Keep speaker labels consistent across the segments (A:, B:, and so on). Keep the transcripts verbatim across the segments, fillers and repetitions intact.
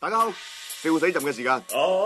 A: 大家好，笑死朕嘅時間。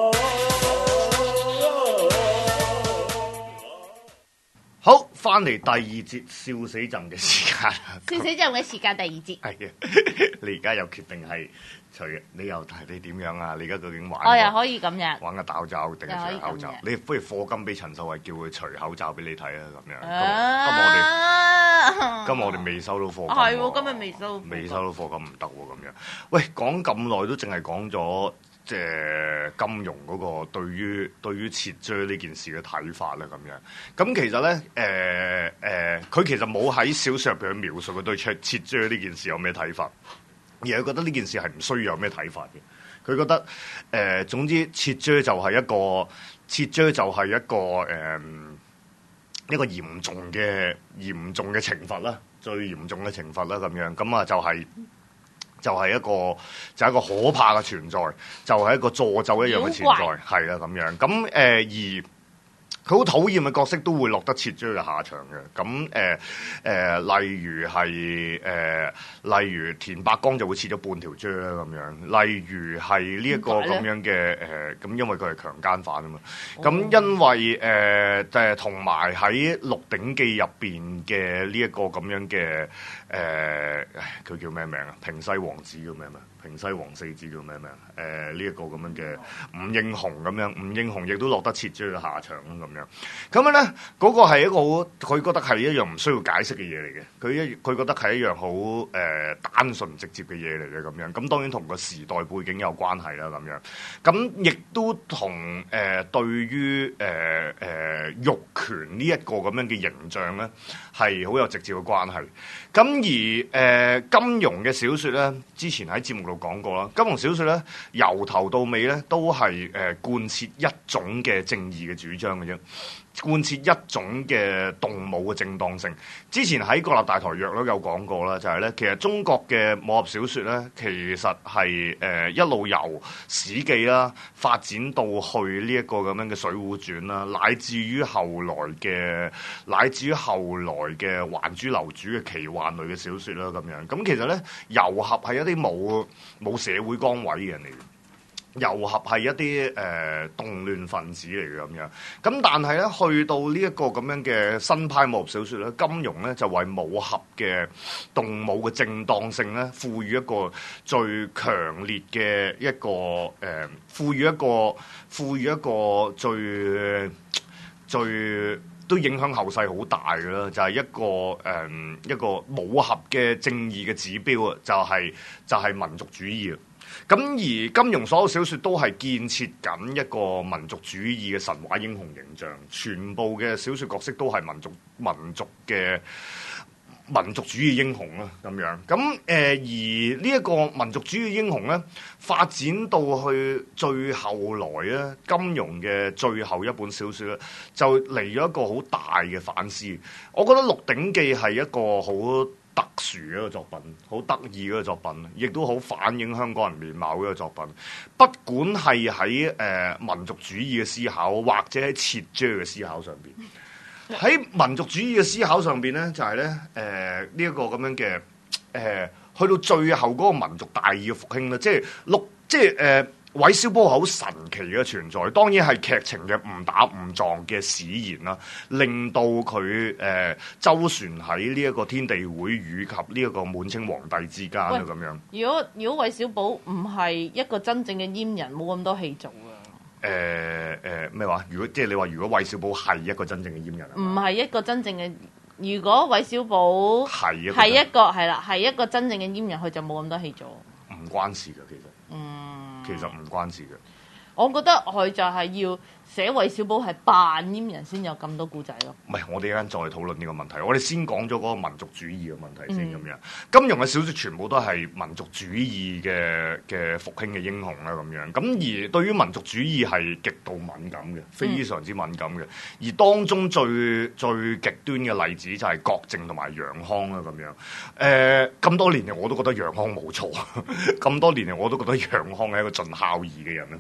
B: 好，翻嚟第二節笑死朕嘅時間。
C: 笑死朕嘅時間第二節。
B: 係嘅，你而家又決定係除你又睇你點樣啊？你而家究竟玩？
C: 我又可以咁樣
B: 玩個戴口罩定係除口罩？你不如課金俾陳秀慧，叫佢除口罩俾你睇啊！咁樣。咁我哋今日我哋未收到課金。
C: 係喎，今日未收。
B: 未收到課金唔得喎，咁樣。喂，講咁耐都淨係講咗。即係金融嗰個對於對於撤追呢件事嘅睇法啦，咁樣咁其實咧，誒、呃、誒，佢、呃、其實冇喺小説入邊去描述佢對撤撤追呢件事有咩睇法，而係覺得呢件事係唔需要有咩睇法嘅。佢覺得誒、呃，總之撤追就係一個撤追就係一個誒、呃、一個嚴重嘅嚴重嘅懲罰啦，最嚴重嘅懲罰啦，咁樣咁啊就係、是。就係一個就係、是、一個可怕嘅存在，就係、是、一個詛咒一樣嘅存在，係啦咁樣。咁誒、呃、而佢好討厭嘅角色都會落得撤追嘅下場嘅。咁誒誒，例如係誒、呃，例如田伯光就會切咗半條追啦咁樣。例如係呢一個咁樣嘅誒，咁、呃、因為佢係強姦犯啊嘛。咁、哦、因為誒誒，同埋喺《鹿鼎記》入邊嘅呢一個咁樣嘅誒，佢、呃、叫咩名啊？平西王子叫咩名？平西王四子叫咩名？誒呢一個咁樣嘅伍英雄咁樣，伍英雄亦都落得撤追嘅下場啦咁樣。咁樣咧，嗰、那個係一個好，佢覺得係一樣唔需要解釋嘅嘢嚟嘅。佢一佢覺得係一樣好誒、呃、單純直接嘅嘢嚟嘅咁樣。咁當然同個時代背景有關係啦咁樣。咁亦都同誒、呃、對於誒誒玉權呢一個咁樣嘅形象咧，係好有直接嘅關係。咁而誒、呃、金庸嘅小説咧，之前喺節目度講過啦。金庸小説咧，由頭到尾咧，都係誒、呃、貫徹一種嘅正義嘅主張嘅啫，貫徹一種嘅動武嘅正當性。之前喺《國立大台約》都有講過啦，就係、是、咧，其實中國嘅武俠小説咧，其實係誒、呃、一路由《史記》啦發展到去呢一個咁樣嘅《水滸傳》啦，乃至於後來嘅，乃至於後來嘅《還珠樓主》嘅奇幻類嘅小説啦，咁樣。咁其實咧，遊俠係一啲冇冇社會崗位嘅人嚟嘅。遊俠係一啲誒、呃、動亂分子嚟嘅咁樣，咁但係咧去到呢一個咁樣嘅新派武俠小説咧，金庸咧就為武俠嘅動武嘅正當性咧，賦予一個最強烈嘅一個誒、呃，賦予一個賦予一個最最都影響後世好大嘅啦，就係、是、一個誒、呃、一個武俠嘅正義嘅指標啊，就係、是、就係、是、民族主義啊。咁而金庸所有小説都係建設緊一個民族主義嘅神話英雄形象，全部嘅小説角色都係民族民族嘅民族主義英雄啦，咁樣。咁誒、呃、而呢一個民族主義英雄咧，發展到去最後來咧，金庸嘅最後一本小説咧，就嚟咗一個好大嘅反思。我覺得《鹿鼎記》係一個好特殊嘅一個作品，好得意嘅一個作品，亦都好反映香港人面貌嘅一個作品。不管係喺誒民族主義嘅思考，或者喺撤追嘅思考上邊，喺民族主義嘅思考上邊咧，就係咧誒呢一個咁樣嘅誒、呃，去到最後嗰個民族大義嘅復興咧，即係六，即係誒。呃韋小寶係好神奇嘅存在，當然係劇情嘅誤打誤撞嘅使然啦，令到佢誒、呃、周旋喺呢一個天地會以及呢一個滿清皇帝之間啦咁樣。
C: 如果如果韋小寶唔係一個真正嘅閹人，冇咁多戲做啊！
B: 誒誒咩話？如果即係你話，如果韋小寶係一個真正嘅閹人，
C: 唔係一個真正嘅。如果韋小寶
B: 係
C: 係一個係啦，係一個真正嘅閹人，佢就冇咁多戲做。
B: 唔關事㗎，其實。
C: 嗯。
B: 其實唔關事嘅，
C: 我覺得佢就係要寫韋小寶係扮閹人先有咁多故仔咯。
B: 唔係，我哋一陣再討論呢個問題。我哋先講咗嗰個民族主義嘅問題先咁樣。
C: 嗯、
B: 金庸嘅小説全部都係民族主義嘅嘅復興嘅英雄啦咁樣。咁而對於民族主義係極度敏感嘅，非常之敏感嘅。嗯、而當中最最極端嘅例子就係郭靖同埋楊康啦咁樣。誒、呃，咁多年嚟我都覺得楊康冇錯。咁多年嚟我都覺得楊康係一個盡孝義嘅人啦咁樣樣。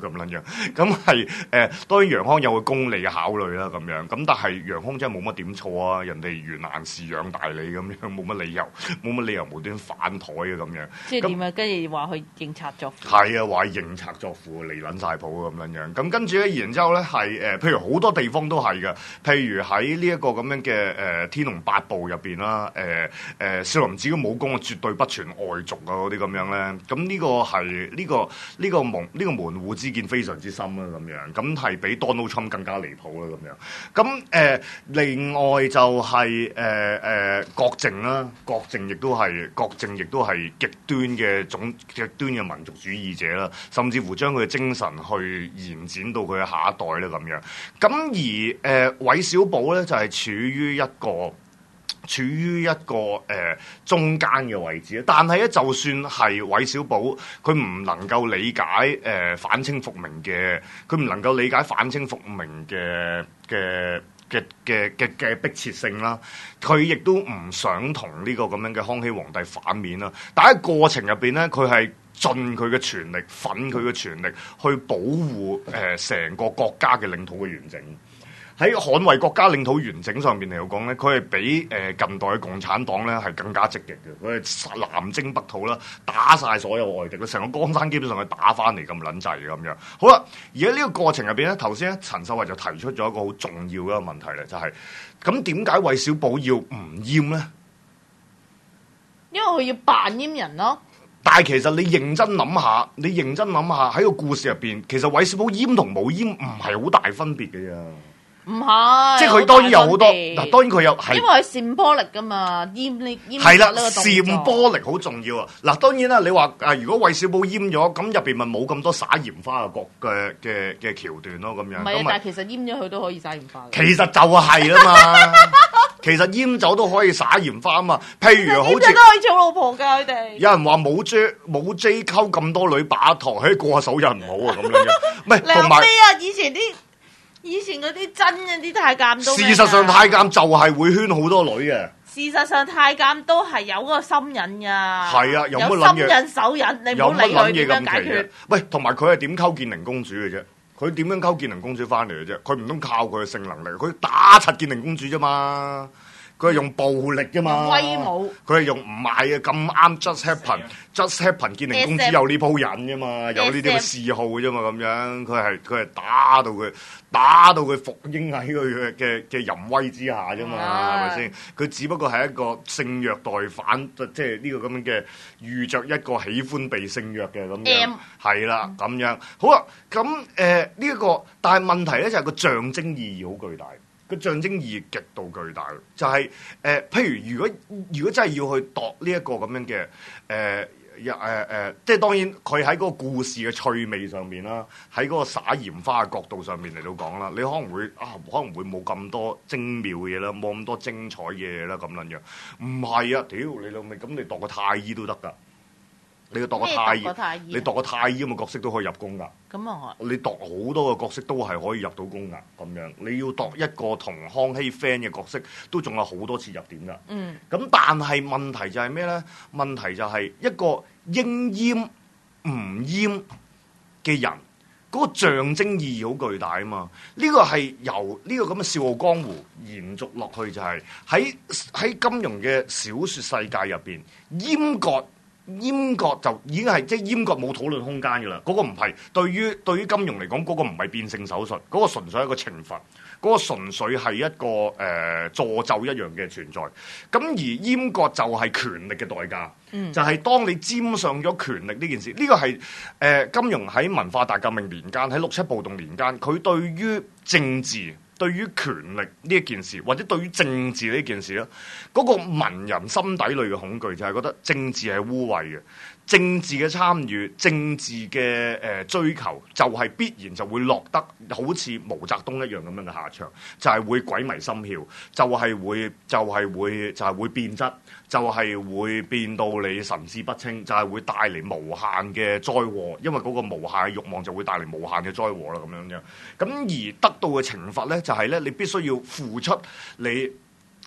B: 咁係誒，當然楊康有個公利嘅考慮啦，咁樣咁，但係楊康真係冇乜點錯啊！人哋袁蘭氏養大你咁樣，冇乜理由，冇乜理由無端反台啊咁樣。
C: 即係點啊？跟住話佢認賊作父。
B: 係啊，話認賊作父，離撚晒譜咁樣樣。咁跟住咧，然之後咧係誒，譬如好多地方都係嘅，譬如喺呢一個咁樣嘅誒《天龍八部》入邊啦，誒誒少林寺嘅武功啊，絕對不傳外族啊嗰啲咁樣咧。咁呢個係呢個呢個門呢個門戶之見非常之深啦，咁樣咁係比 Donald Trump 更加離譜啦，咁樣。咁誒、呃、另外就係誒誒郭靖啦，郭靖亦都係郭靖亦都係極端嘅種極端嘅民族主義者啦，甚至乎將佢嘅精神去延展到佢嘅下一代咧咁樣。咁而誒韋、呃、小寶咧就係、是、處於一個。處於一個誒、呃、中間嘅位置，但係咧，就算係韋小寶，佢唔能夠理解誒、呃、反清復明嘅，佢唔能夠理解反清復明嘅嘅嘅嘅嘅嘅迫切性啦，佢亦都唔想同呢個咁樣嘅康熙皇帝反面啦。但喺過程入邊咧，佢係盡佢嘅全力，奮佢嘅全力去保護誒成、呃、個國家嘅領土嘅完整。喺捍衛國家領土完整上面嚟講咧，佢係比誒近代嘅共產黨咧係更加積極嘅。佢係南征北討啦，打晒所有外敵啦，成個江山基本上係打翻嚟咁撚滯嘅咁樣。好啦，而喺呢個過程入邊咧，頭先咧陳秀慧就提出咗一個好重要嘅一個問題咧，就係咁點解韋小寶要唔閹咧？
C: 因為佢要扮閹人咯。
B: 但係其實你認真諗下，你認真諗下喺個故事入邊，其實韋小寶閹同冇閹唔係好大分別嘅啫。
C: 唔係，
B: 即係佢當然有好多嗱，當然佢有係，
C: 因為係扇波力噶嘛，閹呢閹
B: 係啦，扇波力好重要啊！嗱，當然啦，你話啊，如果韋小寶閹咗，咁入邊咪冇咁多灑鹽花嘅角嘅嘅嘅橋段咯，咁樣。
C: 唔係啊，但係其實閹咗佢都可以灑鹽花。
B: 其實就係啦嘛，其實閹走都可以灑鹽花啊嘛。譬如好似
C: 閹咗都可以做老婆㗎，佢哋。
B: 有人話冇 J 冇 J 溝咁多女把堂，喺過下手又唔好啊咁樣樣。唔係同埋
C: 咩啊？以前啲。以前嗰啲真嘅啲太監都，
B: 事實上太監就係會圈好多女嘅。
C: 事實上太監都係有嗰個心癮㗎。係
B: 啊，有乜
C: 心癮手癮，你唔好理佢點樣解決。
B: 喂，同埋佢係點溝建寧公主嘅啫？佢點樣溝建寧公主翻嚟嘅啫？佢唔通靠佢嘅性能力？佢打柒建寧公主啫嘛？佢係用暴力啫嘛，
C: 威武。佢
B: 係用唔買嘅咁啱 just happen，just happen 建寧公主有呢鋪癮啫嘛，有呢啲嘅嗜好啫嘛，咁樣佢係佢係打到佢打到佢服膺喺佢嘅嘅嘅淫威之下啫嘛，係咪先？佢只不過係一個性虐待犯，即係呢個咁樣嘅遇着一個喜歡被性虐嘅咁樣，係啦咁樣。好啦，咁誒呢一個，但係問題咧就係個象徵意義好巨大。個象徵意義極度巨大，就係、是、誒、呃，譬如如果如果真係要去度呢一個咁樣嘅誒誒誒，即係當然佢喺嗰個故事嘅趣味上面啦，喺嗰個灑鹽花嘅角度上面嚟到講啦，你可能會啊，可能會冇咁多精妙嘅嘢啦，冇咁多精彩嘅嘢啦，咁樣樣。唔係啊，屌你老味，咁你度個太醫都得㗎。你要度個太醫，你度個太醫咁嘅角色都可以入宮㗎。咁啊，你度好多個角色都係可以入到宮㗎。咁樣你要度一個同康熙 friend 嘅角色，都仲有好多次入點㗎。嗯。咁但係問題就係咩咧？問題就係一個應閹唔閹嘅人，嗰、那個象徵意義好巨大啊嘛！呢、這個係由呢個咁嘅《笑傲江湖》延續落去，就係喺喺金庸嘅小說世界入邊，閹割。閹割就已經係即係閹割冇討論空間㗎啦，嗰、那個唔係對於對於金庸嚟講，嗰、那個唔係變性手術，嗰、那個純粹係一個懲罰，嗰、那個純粹係一個誒、呃、詛咒一樣嘅存在。咁而閹割就係權力嘅代價，嗯、就係當你沾上咗權力呢件事，呢、這個係誒、呃、金庸喺文化大革命年間，喺六七暴動年間，佢對於政治。對於權力呢一件事，或者對於政治呢件事咧，嗰、那個文人心底裏嘅恐懼就係覺得政治係污穢嘅，政治嘅參與、政治嘅誒、呃、追求，就係必然就會落得好似毛澤東一樣咁樣嘅下場，就係、是、會鬼迷心竅，就係、是、會就係、是、會就係、是、會變質，就係、是、會變到你神志不清，就係、是、會帶嚟無限嘅災禍，因為嗰個無限嘅慾望就會帶嚟無限嘅災禍啦，咁樣樣。咁而得到嘅懲罰咧。就係咧，你必須要付出你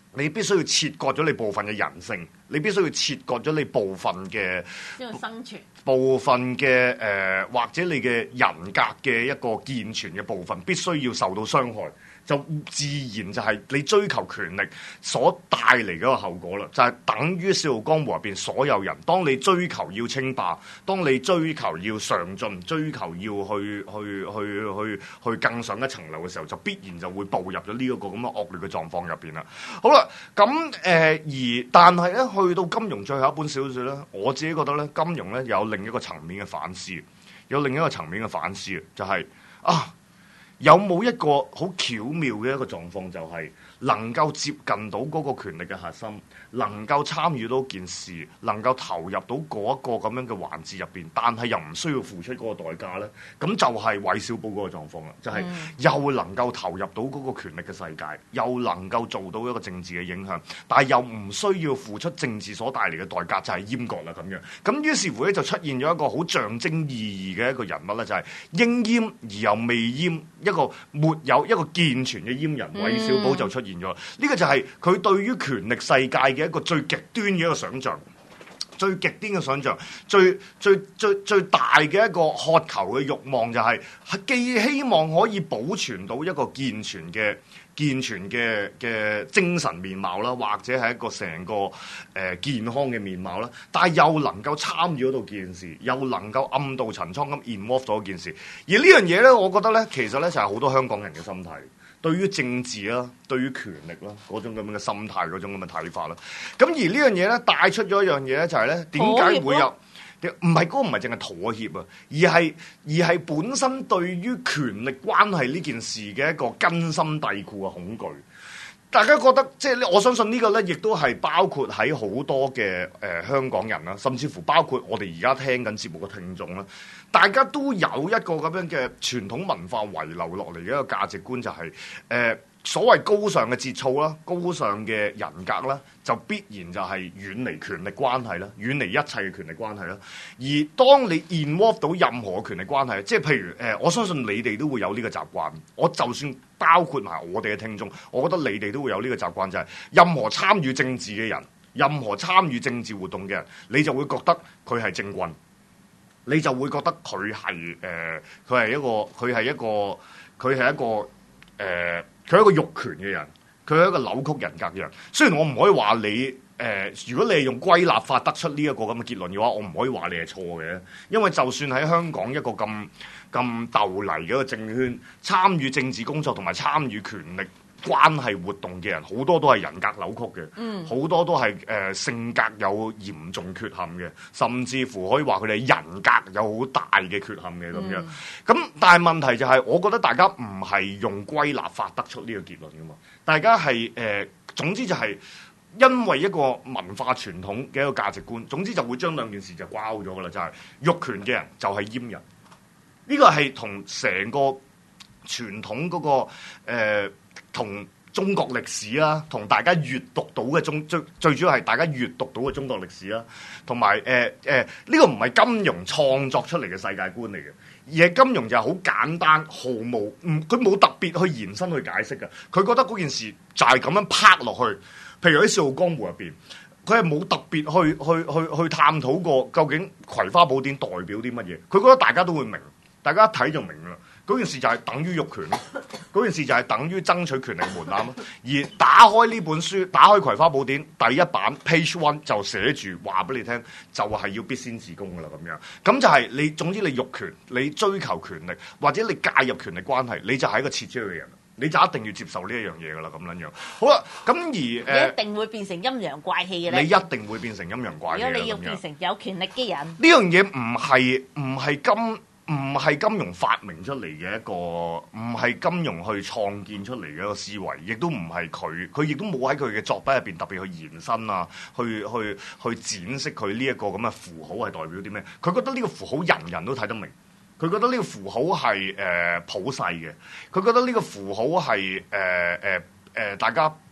B: 你必須要切割咗你部分嘅人性，你必須要切割咗你部分嘅
C: 呢個生存
B: 部分嘅誒、呃，或者你嘅人格嘅一個健全嘅部分，必須要受到傷害。就自然就係你追求權力所帶嚟嘅一個後果啦，就係、是、等於《笑傲江湖》入邊所有人，當你追求要稱霸，當你追求要上進，追求要去去去去去更上一層樓嘅時候，就必然就會步入咗呢一個咁嘅惡劣嘅狀況入邊啦。好啦，咁誒、呃、而但係咧，去到金庸最後一本小説咧，我自己覺得咧，金庸咧有另一個層面嘅反思，有另一個層面嘅反思，就係、是、啊。有冇一個好巧妙嘅一個狀況，就係能夠接近到嗰個權力嘅核心，能夠參與到件事，能夠投入到嗰一個咁樣嘅環節入邊，但係又唔需要付出嗰個代價咧？咁就係韋小寶嗰個狀況啦，就係、是、又能夠投入到嗰個權力嘅世界，又能夠做到一個政治嘅影響，但係又唔需要付出政治所帶嚟嘅代價，就係閹割啦咁樣。咁於是乎咧，就出現咗一個好象徵意義嘅一個人物咧，就係、是、應閹而又未閹。一個沒有一個健全嘅閹人，韋小寶就出現咗。呢、嗯、個就係佢對於權力世界嘅一個最極端嘅一個想像，最極端嘅想像，最最最最大嘅一個渴求嘅慾望就係、是、既希望可以保存到一個健全嘅健全嘅嘅精神面貌啦，或者係一個成個誒、呃、健康嘅面貌啦，但係又能夠參與到件事，又能夠暗度陳倉咁 involve 咗件事。而呢樣嘢咧，我覺得咧，其實咧就係、是、好多香港人嘅心態，對於政治啦，對於權力啦，嗰種咁樣嘅心態，嗰種咁嘅睇法啦。咁而呢樣嘢咧，帶出咗一樣嘢咧，就係咧點解會有？唔係嗰個唔係淨係妥協啊，而係而係本身對於權力關係呢件事嘅一個根深蒂固嘅恐懼。大家覺得即係我相信呢個咧，亦都係包括喺好多嘅誒、呃、香港人啦，甚至乎包括我哋而家聽緊節目嘅聽眾啦，大家都有一個咁樣嘅傳統文化遺留落嚟嘅一個價值觀，就係、是、誒。呃所謂高尚嘅節操啦，高尚嘅人格啦，就必然就係遠離權力關係啦，遠離一切嘅權力關係啦。而當你 involve 到任何權力關係，即係譬如誒、呃，我相信你哋都會有呢個習慣。我就算包括埋我哋嘅聽眾，我覺得你哋都會有呢個習慣，就係、是、任何參與政治嘅人，任何參與政治活動嘅人，你就會覺得佢係政棍，你就會覺得佢係誒，佢、呃、係一個，佢係一個，佢係一個誒。呃佢係一個欲權嘅人，佢係一個扭曲人格嘅人。雖然我唔可以話你誒、呃，如果你係用歸納法得出呢一個咁嘅結論嘅話，我唔可以話你係錯嘅。因為就算喺香港一個咁咁鬥泥嘅一個政圈，參與政治工作同埋參與權力關係活動嘅人，好多都係人格扭曲嘅，好、嗯、多都係誒、呃、性格有嚴重缺陷嘅，甚至乎可以話佢哋人格有好大嘅缺陷嘅咁樣。咁、嗯、但係問題就係、是，我覺得大家唔係用歸納法得出呢個結論噶嘛，大家係誒、呃，總之就係因為一個文化傳統嘅一個價值觀，總之就會將兩件事就掛咗噶啦，就係、是、欲權嘅人就係閹人，呢、這個係同成個傳統嗰、那個、呃同中國歷史啦，同大家閱讀到嘅中最最主要係大家閱讀到嘅中國歷史啦，同埋誒誒呢個唔係金庸創作出嚟嘅世界觀嚟嘅，而係金庸就係好簡單，毫無唔佢冇特別去延伸去解釋嘅，佢覺得嗰件事就係咁樣拍落去。譬如喺《笑傲江湖》入邊，佢係冇特別去去去去探討過究竟《葵花寶典》代表啲乜嘢，佢覺得大家都會明，大家一睇就明啦。嗰件事就係等於欲權咯，嗰件事就係等於爭取權力門檻咯。而打開呢本書，打開《葵花寶典》第一版 page one 就寫住話俾你聽，就係、是、要必先自宮噶啦咁樣。咁就係你總之你欲權，你追求權力，或者你介入權力關係，你就係一個切招嘅人，你就一定要接受呢一樣嘢噶啦咁樣樣。好啦，咁而誒，
C: 你一定會變成陰陽怪氣嘅咧。
B: 你一定會變成陰陽怪氣。如果
C: 你要變成有權力嘅人，
B: 呢樣嘢唔係唔係金。唔係金庸發明出嚟嘅一個，唔係金庸去創建出嚟嘅一個思維，亦都唔係佢，佢亦都冇喺佢嘅作品入邊特別去延伸啊，去去去展示佢呢一個咁嘅符號係代表啲咩？佢覺得呢個符號人人都睇得明，佢覺得呢個符號係誒、呃、普世嘅，佢覺得呢個符號係誒誒誒大家誒、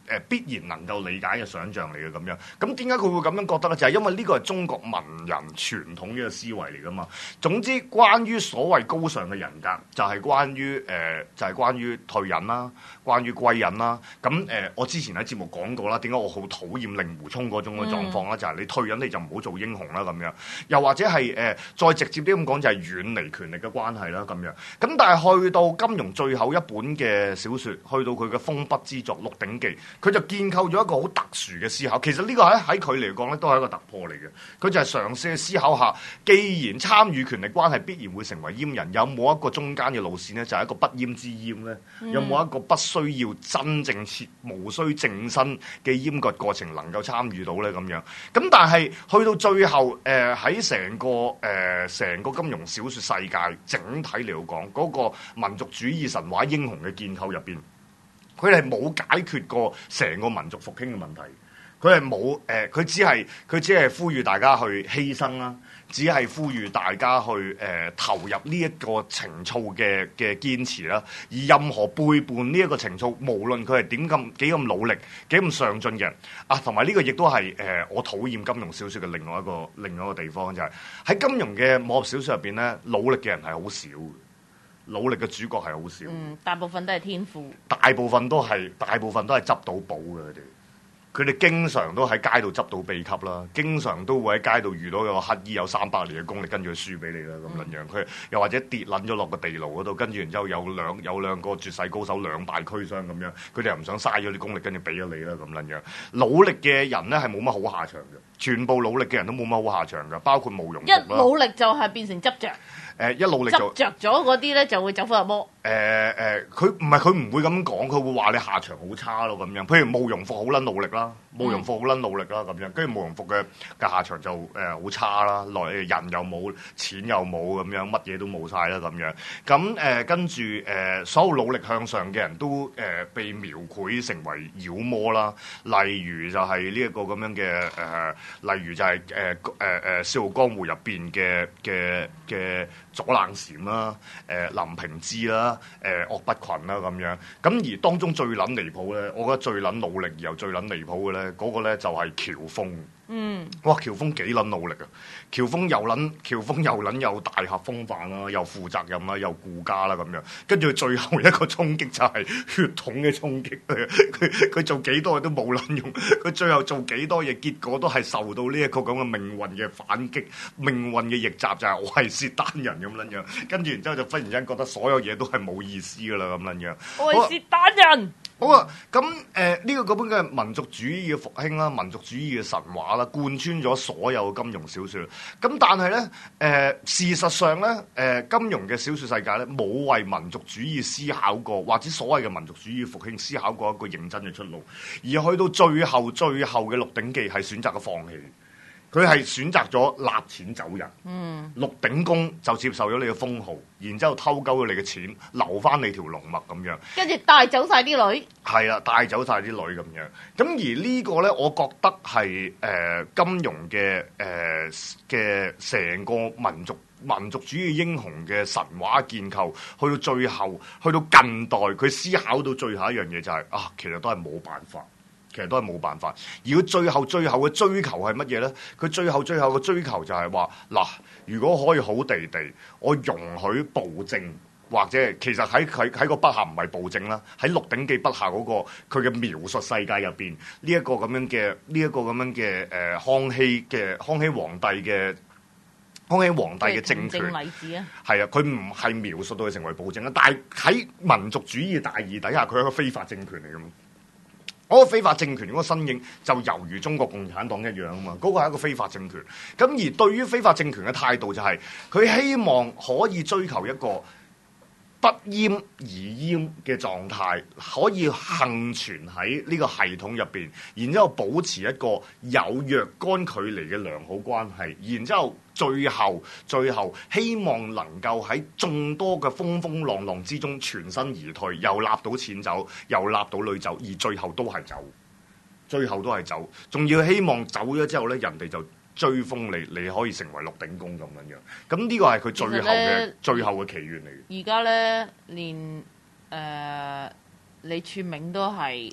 B: 誒必然能夠理解嘅想像嚟嘅咁樣。咁點解佢會咁樣覺得咧？就係、是、因為呢個係中國文人傳統嘅思維嚟噶嘛。總之，關於所謂高尚嘅人格，就係、是、關於誒、呃，就係、是、關於退隱啦，關於歸隱啦。咁誒、呃，我之前喺節目講過啦，點解我好討厭令狐沖嗰種嘅狀況咧？嗯、就係你退隱你就唔好做英雄啦咁樣。又或者係誒、呃，再直接啲咁講，就係遠離權力嘅關係啦咁樣。咁但係去到金庸最後一本嘅小説，去到佢嘅封筆之作《鹿鼎記》，佢就建構咗一個好特殊嘅思考。其實呢個喺喺佢嚟講咧，都係一個突破嚟嘅。佢就係嘗試去思考下，既然參與權力關係必然會成為閹人，有冇一個中間嘅路線咧？就係、是、一個不閹之閹咧？嗯、有冇一個不需要真正切、無需正身嘅閹割過程能夠參與到咧？咁樣咁，但係去到最後，誒喺成個誒成、呃、個金庸小説世界整體嚟講，嗰、那個民族主義神話英雄嘅建構入邊，佢係冇解決過成個民族復興嘅問題。佢係冇誒，佢、呃、只係佢只係呼籲大家去犧牲啦，只係呼籲大家去誒、呃、投入呢一個情操嘅嘅堅持啦。而任何背叛呢一個情操，無論佢係點咁幾咁努力、幾咁上進嘅人啊，同埋呢個亦都係誒我討厭金庸小説嘅另外一個另外一個地方，就係、是、喺金庸嘅武俠小説入邊咧，努力嘅人係好少嘅。努力嘅主角係好少，
C: 嗯，大部分都係天賦，
B: 大部分都係大部分都係執到寶嘅佢哋。佢哋經常都喺街度執到秘笈啦，經常都會喺街度遇到有個乞衣有三百年嘅功力，跟住佢輸俾你啦咁樣樣。佢又或者跌撚咗落個地牢嗰度，跟住然之後有兩有兩個絕世高手兩敗俱傷咁樣，佢哋又唔想嘥咗啲功力，跟住俾咗你啦咁樣樣。努力嘅人咧係冇乜好下場嘅，全部努力嘅人都冇乜好下場嘅，包括慕容復啦。
C: 一努力就係變成執着。
B: 誒、呃、一努力就
C: 執着咗嗰啲咧就會走火入魔。
B: 誒誒，佢唔係佢唔會咁講，佢會話你下場好差咯咁樣。譬如慕容復好撚努力啦，慕容復好撚努力啦咁樣，跟住慕容復嘅嘅下場就誒好、呃、差啦，來人又冇，錢又冇咁樣，乜嘢都冇晒啦咁樣。咁誒、呃、跟住誒、呃、所有努力向上嘅人都誒、呃、被描繪成為妖魔啦。例如就係呢一個咁樣嘅誒、呃，例如就係誒誒誒《笑傲江湖》入邊嘅嘅嘅。左冷禪啦，誒、呃、林平之啦，誒、呃、岳不群啦咁樣，咁而當中最撚離譜咧，我覺得最撚努力而又最撚離譜嘅咧，嗰、那個咧就係喬峯。嗯，哇！喬峯幾撚努力啊！喬峯又撚，喬峯又撚有大俠風範啦，又負責任啦，又顧家啦咁樣。跟住最後一個衝擊就係血統嘅衝擊，佢佢做幾多嘢都冇撚用，佢最後做幾多嘢，結果都係受到呢一個咁嘅命運嘅反擊，命運嘅逆襲就係我係薛丹人咁撚樣。跟住然之後就忽然之間覺得所有嘢都係冇意思噶啦咁撚樣。
C: 我係薛丹人。
B: 好啊，咁誒呢個嗰本嘅民族主義嘅復興啦，民族主義嘅神話啦，貫穿咗所有金庸小説。咁但係咧誒，事實上咧誒、呃，金庸嘅小説世界咧冇為民族主義思考過，或者所謂嘅民族主義復興思考過一個認真嘅出路。而去到最後最後嘅《鹿鼎記》係選擇咗放棄。佢係選擇咗納錢走人，嗯，鹿鼎公就接受咗你嘅封號，然之後偷鳩咗你嘅錢，留翻你條龍脈咁樣，
C: 跟住帶走晒啲女，
B: 係啦，帶走晒啲女咁樣。咁而呢個咧，我覺得係誒、呃、金庸嘅誒嘅成個民族民族主義英雄嘅神話建構，去到最後，去到近代，佢思考到最後一樣嘢就係、是、啊，其實都係冇辦法。其實都係冇辦法，而佢最後最後嘅追求係乜嘢咧？佢最後最後嘅追求就係話嗱，如果可以好地地，我容許暴政，或者其實喺喺喺個筆下唔係暴政啦，喺《鹿鼎記》筆下嗰個佢嘅描述世界入邊，呢一個咁樣嘅呢一個咁樣嘅誒康熙嘅康熙皇帝嘅康熙皇帝嘅政權例子啊，係啊，佢唔係描述到佢成為暴政啦，但係喺民族主義大義底下，佢係一個非法政權嚟嘅。嗰個非法政權嗰個身影就猶如中國共產黨一樣啊嘛，嗰個係一個非法政權。咁而對於非法政權嘅態度就係，佢希望可以追求一個不閹而閹嘅狀態，可以幸存喺呢個系統入邊，然之後保持一個有若干距離嘅良好關係，然之後最後最後希望能夠喺眾多嘅風風浪浪之中全身而退，又納到錢走，又納到女走，而最後都係走，最後都係走，仲要希望走咗之後咧，人哋就追封你，你可以成為鹿鼎公咁樣樣。咁呢個係佢最後嘅最後嘅祈願嚟嘅。
C: 而家咧，連誒、呃、李柱銘都係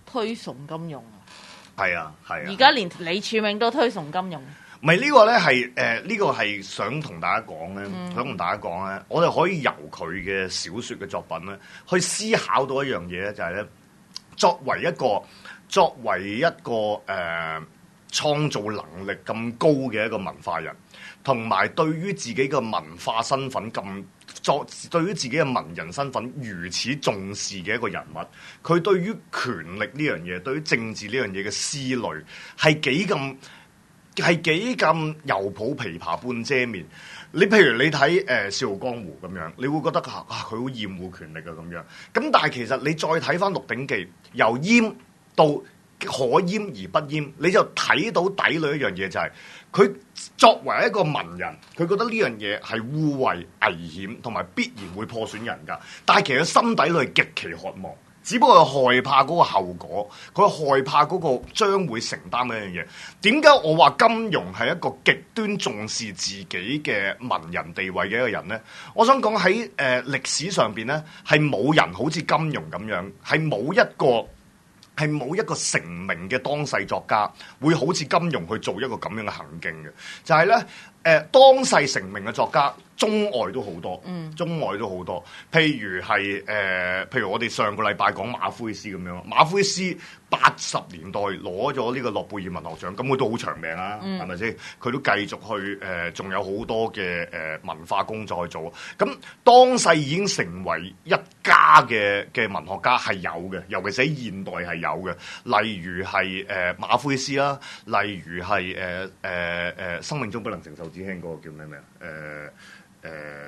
C: 推崇金融啊！
B: 係啊係啊！
C: 而家連李柱銘都推崇金融。
B: 唔係呢個咧係誒呢個係想同大家講咧，
C: 嗯、
B: 想同大家講咧，我哋可以由佢嘅小説嘅作品咧，去思考到一樣嘢咧，就係咧，作為一個作為一個誒、呃、創造能力咁高嘅一個文化人，同埋對於自己嘅文化身份咁作，對於自己嘅文人身份如此重視嘅一個人物，佢對於權力呢樣嘢，對於政治呢樣嘢嘅思慮係幾咁。係幾咁猶抱琵琶半遮面？你譬如你睇誒《笑傲江湖》咁樣，你會覺得啊佢好厭惡權力啊咁樣。咁但係其實你再睇翻《鹿鼎記》，由閹到可閹而不閹，你就睇到底裏一樣嘢就係、是、佢作為一個文人，佢覺得呢樣嘢係污穢、危險同埋必然會破損人格。但係其實心底裏係極其渴望。只不過害怕嗰個後果，佢害怕嗰個將會承擔嘅一樣嘢。點解我話金庸係一個極端重視自己嘅文人地位嘅一個人呢？我想講喺誒歷史上邊呢，係冇人好似金庸咁樣，係冇一個係冇一個成名嘅當世作家會好似金庸去做一個咁樣嘅行徑嘅。就係、是、呢，誒、呃、當世成名嘅作家。中外都好多，嗯、中外都好多。譬如係誒、呃，譬如我哋上個禮拜講馬奎斯咁樣，馬奎斯八十年代攞咗呢個諾貝爾文學獎，咁佢都好長命啦，係咪先？佢都繼續去誒，仲、呃、有好多嘅誒、呃、文化工作去做。咁當世已經成為一家嘅嘅文學家係有嘅，尤其是喺現代係有嘅。例如係誒、呃、馬奎斯啦，例如係誒誒誒生命中不能承受之輕嗰個叫咩名啊？誒、呃。誒誒誒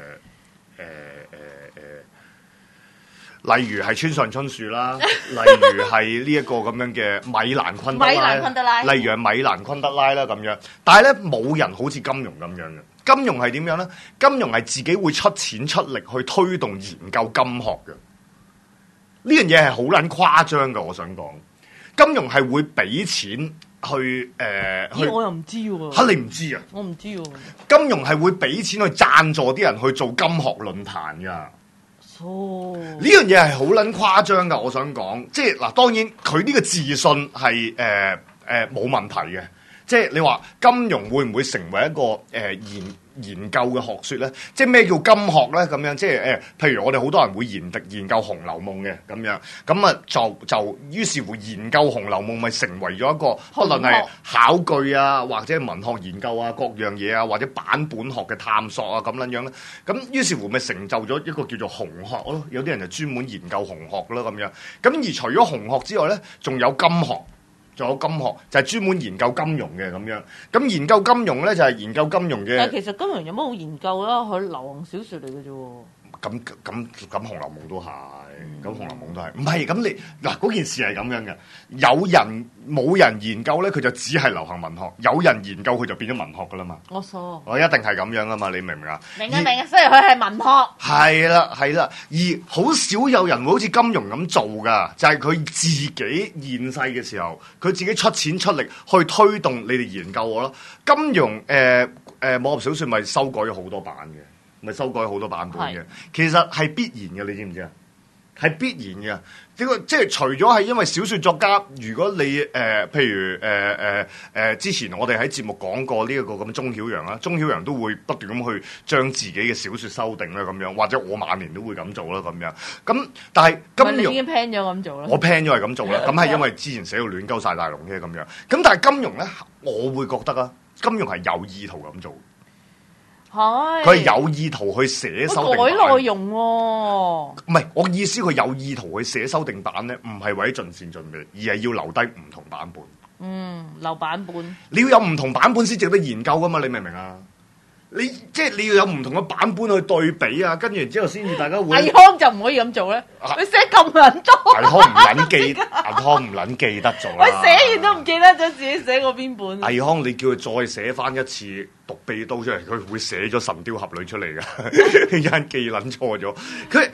B: 誒，例如係村上春樹啦，例如係呢一個咁樣嘅米蘭昆德拉，米蘭昆德拉，例如係米蘭昆德拉啦咁樣。但係咧冇人好似金庸咁樣嘅。金庸係點樣咧？金庸係自己會出錢出力去推動研究金學嘅。呢樣嘢係好撚誇張㗎，我想講。金庸係會俾錢。去誒，呃、
C: 咦？我又唔知喎。
B: 嚇，你唔知啊？
C: 我唔知喎。
B: 金庸係會俾錢去贊助啲人去做金學論壇㗎。
C: 哦，
B: 呢樣嘢係好撚誇張㗎，我想講。即係嗱，當然佢呢個自信係誒誒冇問題嘅。即係你話金庸會唔會成為一個誒、呃、研研究嘅學説咧？即係咩叫金學咧？咁樣即係誒、呃，譬如我哋好多人會研讀研究《紅樓夢》嘅咁樣，咁啊就就於是乎研究《紅樓夢》咪成為咗一個，不論係考據啊，或者文學研究啊，各樣嘢啊，或者版本學嘅探索啊，咁樣樣咧。咁於是乎咪成就咗一個叫做紅學咯。有啲人就專門研究紅學啦咁樣。咁而除咗紅學之外咧，仲有金學。仲有金學就係、是、專門研究金融嘅咁樣，咁研究金融咧就係、是、研究金融嘅。
C: 但係其實金融有乜好研究啦？佢流行小説嚟嘅啫喎。咁
B: 咁咁咁《紅樓夢》都係，咁《紅樓夢》都係，唔係咁你嗱嗰件事係咁樣嘅。有人冇人研究咧，佢就只係流行文學；有人研究佢就變咗文學噶啦嘛。
C: 我錯，
B: 我一定係咁樣噶嘛，你明唔明啊？
C: 明啊明啊，雖然佢係文學。係
B: 啦係啦，而好少有人會好似金庸咁做噶，就係、是、佢自己現世嘅時候，佢自己出錢出力去推動你哋研究我咯。金庸誒誒武俠小説咪修改咗好多版嘅。咪修改好多版本嘅，是其實係必然嘅，你知唔知啊？係必然嘅。呢個即係除咗係因為小説作家，如果你誒、呃、譬如誒誒誒之前我哋喺節目講過呢一個咁鐘曉陽啦，鐘曉陽都會不斷咁去將自己嘅小説修訂啦咁樣，或者我晚年都會咁做啦咁樣。咁但係金庸
C: 你已經 plan 咗咁做啦，
B: 我 plan 咗係咁做啦。咁係因為之前寫到亂鳩晒大龍嘅咁樣。咁但係金庸咧，我會覺得啊，金庸係有意圖咁做。佢係有意圖去寫修訂版，
C: 改內容喎、哦。
B: 唔係，我意思佢有意圖去寫修訂版咧，唔係為咗盡善盡美，而係要留低唔同版本。
C: 嗯，留版本。你
B: 要有唔同版本先值得研究噶嘛？你明唔明啊？你即係你要有唔同嘅版本去對比啊，跟住之後先至大家會。倪匡就唔可以咁做咧，佢寫咁撚多。倪匡唔撚記，倪匡唔撚記得咗啦。
C: 佢寫完都唔記得咗自己寫過邊本。
B: 倪匡，你叫佢再寫翻一次《獨臂刀》出嚟，佢會寫咗《神雕俠侶》出嚟噶，一陣記撚錯咗。佢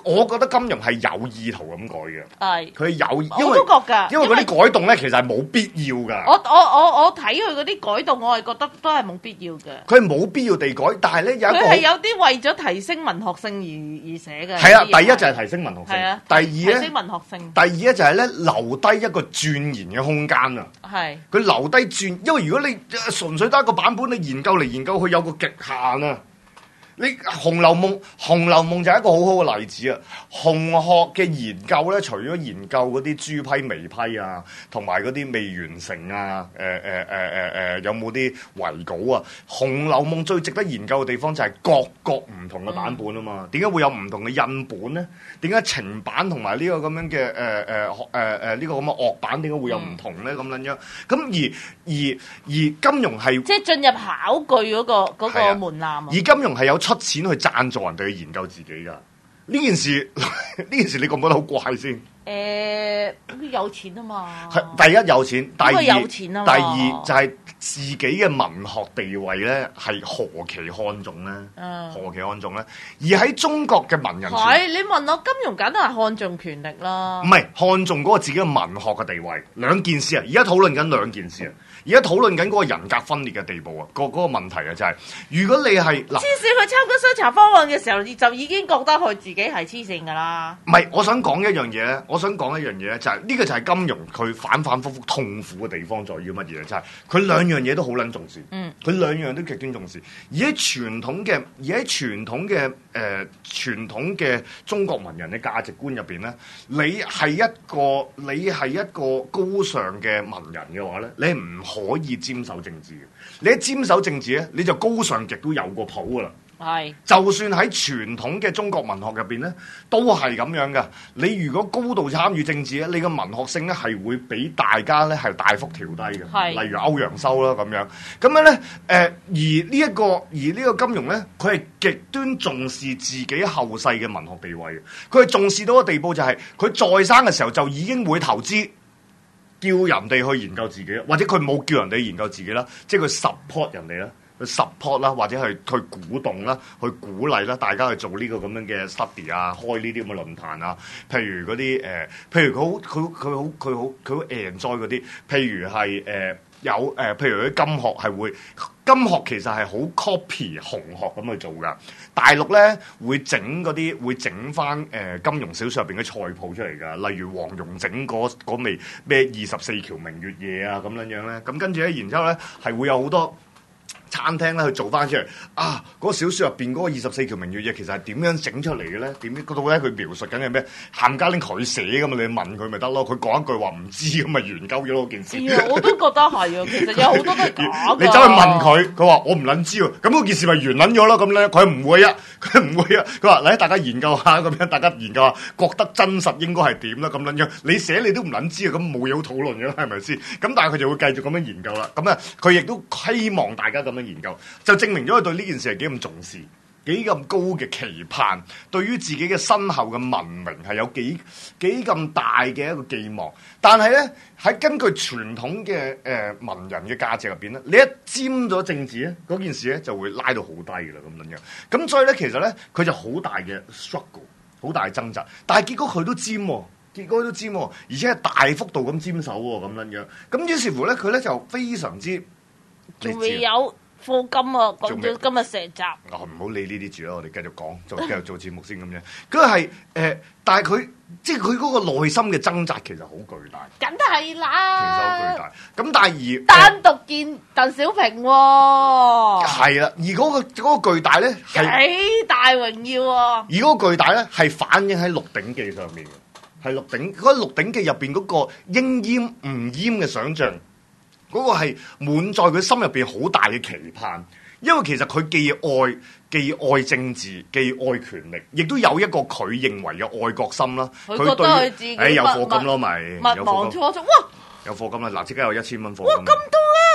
B: 我覺得金庸係有意圖咁改嘅，
C: 係
B: 佢有，因
C: 我
B: 為
C: 都覺㗎，
B: 因為嗰啲改動咧其實係冇必要㗎。
C: 我我我我睇佢嗰啲改動，我係覺得都係冇必要嘅。
B: 佢係冇必要地改，但係咧有一個
C: 佢係有啲為咗提升文學性而而寫嘅。
B: 係啊，第一就係提升文學性，
C: 係啊，
B: 第二
C: 提
B: 咧
C: 升文學性，
B: 第二咧就係咧留低一個鑽研嘅空間啊！
C: 係
B: 佢留低鑽，因為如果你呃純粹得一個版本，你研究嚟研究去有個極限啊！你《紅樓夢》《紅樓夢》就係一個好好嘅例子啊！紅學嘅研究咧，除咗研究嗰啲朱批、眉批啊，同埋嗰啲未完成啊，誒誒誒誒誒，有冇啲遺稿啊？《紅樓夢》最值得研究嘅地方就係各個唔同嘅版本啊嘛！點解會有唔同嘅印本咧？點解程版同埋呢個咁樣嘅誒誒誒誒呢個咁嘅樂版點解會有唔同咧？咁樣樣咁而而而金庸係
C: 即係進入考據嗰個嗰
B: 係啊
C: 個門檻啊
B: 而！金庸係有出錢去贊助人哋去研究自己㗎。呢件事呢件事你覺唔覺得好怪先？
C: 誒，佢有錢啊嘛！
B: 係第一有錢，第
C: 因為
B: 二
C: 有錢啊嘛
B: 第二就係自己嘅文學地位咧係何其看重咧，
C: 嗯
B: 何其看重咧。而喺中國嘅文人傳
C: 係你問我金庸簡單係看重權力啦
B: 唔。係看重嗰個自己嘅文學嘅地位，兩件事啊！而家討論緊兩件事啊！而家討論緊嗰個人格分裂嘅地步啊！個、嗰個問題啊就係、如果你係嗱，
C: 黐線，佢參加雙查方案嘅時候，就已經覺得佢自己係黐線㗎啦。
B: 唔係，我想講一樣嘢咧，我想講一樣嘢咧，就係、呢、個就係金庸佢反反覆覆痛苦嘅地方在於乜嘢？就係、佢兩樣嘢都好撚重視，
C: 嗯，
B: 佢兩樣都極端重視。而喺傳統嘅，而喺傳統嘅誒、呃、傳統嘅中國文人嘅價值觀入邊咧，你係一個你係一個高尚嘅文人嘅話咧，你係唔可以沾手政治嘅。你一沾手政治咧，你就高尚極都有個譜㗎啦。
C: 係，
B: 就算喺傳統嘅中國文學入邊咧，都係咁樣噶。你如果高度參與政治咧，你嘅文學性咧係會俾大家咧係大幅調低嘅。
C: 係
B: 例如歐陽修啦咁樣，咁樣咧誒、呃，而呢、這、一個而呢個金庸咧，佢係極端重視自己後世嘅文學地位嘅。佢係重視到個地步就係、是、佢在生嘅時候就已經會投資。叫人哋去研究自己，或者佢冇叫人哋研究自己啦，即係佢 support 人哋啦，去 support 啦，或者係去鼓動啦，去鼓勵啦，大家去做呢個咁樣嘅 study 啊，開呢啲咁嘅論壇啊，譬如嗰啲誒，譬如佢好佢佢好佢好佢好 enjoy 嗰啲，譬如係誒、呃、有誒、呃，譬如啲金學係會金學其實係好 copy 紅學咁去做噶，大陸咧會整嗰啲會整翻誒金庸小說入邊嘅菜譜出嚟噶，例如黃蓉整嗰嗰味咩二十四橋明月夜啊咁樣樣咧，咁跟住咧，然之後咧係會有好多餐廳咧去做翻出嚟啊！嗰、那個小説入邊嗰個二十四橋明月夜其實係點樣整出嚟嘅咧？點嗰度咧佢描述緊係咩？冚家拎佢寫㗎嘛，你問佢咪得咯？佢講一句話唔知咁咪完鳩咗嗰件事。
C: 係啊，我都覺得係啊，其實有好多都係假㗎。
B: 你走去問佢，佢話我唔撚知喎。咁嗰件事咪完撚咗咯？咁咧佢唔會啊，佢唔會啊。佢話嚟大家研究下咁樣，大家研究下，覺得真實應該係點啦咁撚樣。你寫你都唔撚知啊，咁冇嘢好討論嘅啦，係咪先？咁但係佢就會繼續咁樣研究啦。咁啊，佢亦都希望大家咁樣研究，就證明咗佢對呢件事係幾咁重視，幾咁高嘅期盼，對於自己嘅身後嘅文明係有幾幾咁大嘅一個寄望。但係咧喺根據傳統嘅誒、呃、文人嘅價值入邊咧，你一沾咗政治咧，嗰件事咧就會拉到好低嘅啦咁樣樣。咁所以咧，其實咧佢就好大嘅 struggle，好大嘅掙扎。但係結果佢都沾喎，結果佢都沾喎，而且係大幅度咁沾手喎咁樣樣。咁於是乎咧，佢咧就非常之
C: 仲未有課金啊！講咗今日成集，
B: 哦，唔好理呢啲住啦，我哋繼續講，就繼續做節目先咁樣。佢係誒，但係佢即係佢嗰個內心嘅掙扎其實好巨大，
C: 梗係啦，
B: 其實好巨大。咁但係而
C: 單獨見鄧小平喎，
B: 係啦，而嗰個嗰個巨大咧係
C: 幾大榮耀啊！
B: 而嗰個巨大咧係反映喺《鹿鼎記》上面嘅，係《鹿鼎》嗰個《鹿鼎記》入邊嗰個應閹唔閹嘅想像。嗰個係滿載佢心入邊好大嘅期盼，因為其實佢既愛既愛政治，既愛權力，亦都有一個佢認為嘅愛國心啦。
C: 佢覺得佢自己
B: 誒有課金咯，咪
C: 勿忘初衷。哇！
B: 有課金啦，嗱即刻有一千蚊課金。
C: 哇！咁多啊！